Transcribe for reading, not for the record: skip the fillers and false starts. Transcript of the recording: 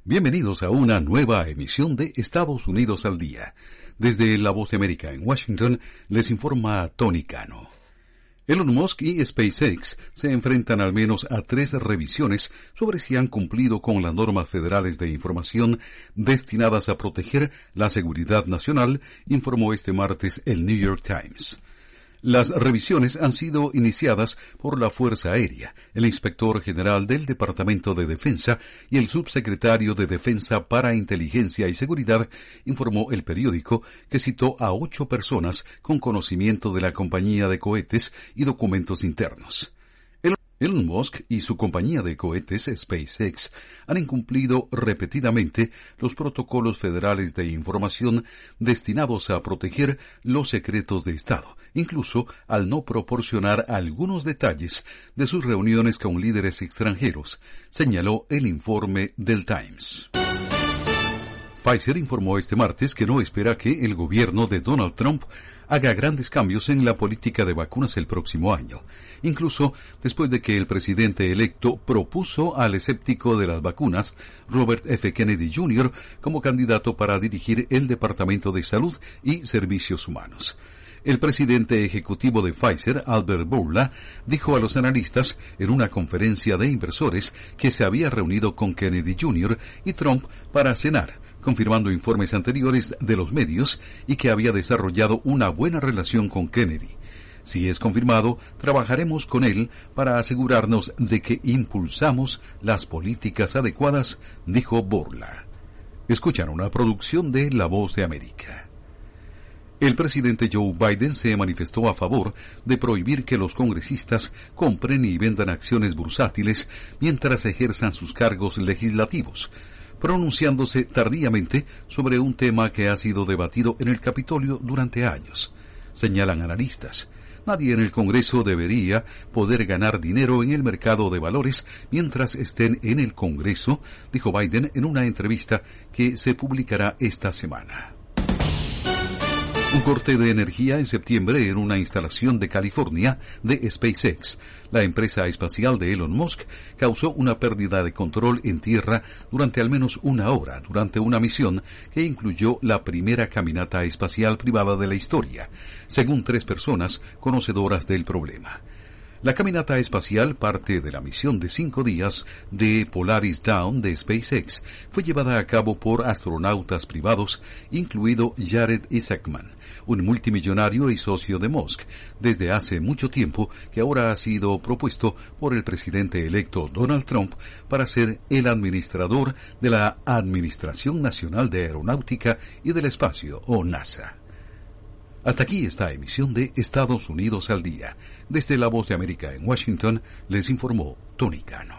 Bienvenidos a una nueva emisión de Estados Unidos al Día. Desde La Voz de América en Washington les informa Tony Cano. Elon Musk y SpaceX se enfrentan al menos a 3 revisiones sobre si han cumplido con las normas federales de información destinadas a proteger la seguridad nacional, informó este martes el New York Times. Las revisiones han sido iniciadas por la Fuerza Aérea, el inspector general del Departamento de Defensa y el subsecretario de Defensa para Inteligencia y Seguridad, informó el periódico, que citó a 8 personas con conocimiento de la compañía de cohetes y documentos internos. Elon Musk y su compañía de cohetes SpaceX han incumplido repetidamente los protocolos federales de información destinados a proteger los secretos de Estado, incluso al no proporcionar algunos detalles de sus reuniones con líderes extranjeros, señaló el informe del Times. Pfizer informó este martes que no espera que el gobierno de Donald Trump haga grandes cambios en la política de vacunas el próximo año, incluso después de que el presidente electo propuso al escéptico de las vacunas, Robert F. Kennedy Jr., como candidato para dirigir el Departamento de Salud y Servicios Humanos. El presidente ejecutivo de Pfizer, Albert Bourla, dijo a los analistas en una conferencia de inversores que se había reunido con Kennedy Jr. y Trump para cenar, confirmando informes anteriores de los medios y que había desarrollado una buena relación con Kennedy. Si es confirmado, trabajaremos con él para asegurarnos de que impulsamos las políticas adecuadas, dijo Bourla. Escuchan una producción de La Voz de América. El presidente Joe Biden se manifestó a favor de prohibir que los congresistas compren y vendan acciones bursátiles mientras ejerzan sus cargos legislativos, pronunciándose tardíamente sobre un tema que ha sido debatido en el Capitolio durante años. Señalan analistas, nadie en el Congreso debería poder ganar dinero en el mercado de valores mientras estén en el Congreso, dijo Biden en una entrevista que se publicará esta semana. Un corte de energía en septiembre en una instalación de California de SpaceX, la empresa espacial de Elon Musk, causó una pérdida de control en tierra durante al menos una hora durante una misión que incluyó la primera caminata espacial privada de la historia, según 3 personas conocedoras del problema. La caminata espacial, parte de la misión de 5 días de Polaris Dawn de SpaceX, fue llevada a cabo por astronautas privados, incluido Jared Isaacman, un multimillonario y socio de Musk, desde hace mucho tiempo, que ahora ha sido propuesto por el presidente electo Donald Trump para ser el administrador de la Administración Nacional de Aeronáutica y del Espacio, o NASA. Hasta aquí esta emisión de Estados Unidos al Día. Desde La Voz de América en Washington, les informó Tony Cano.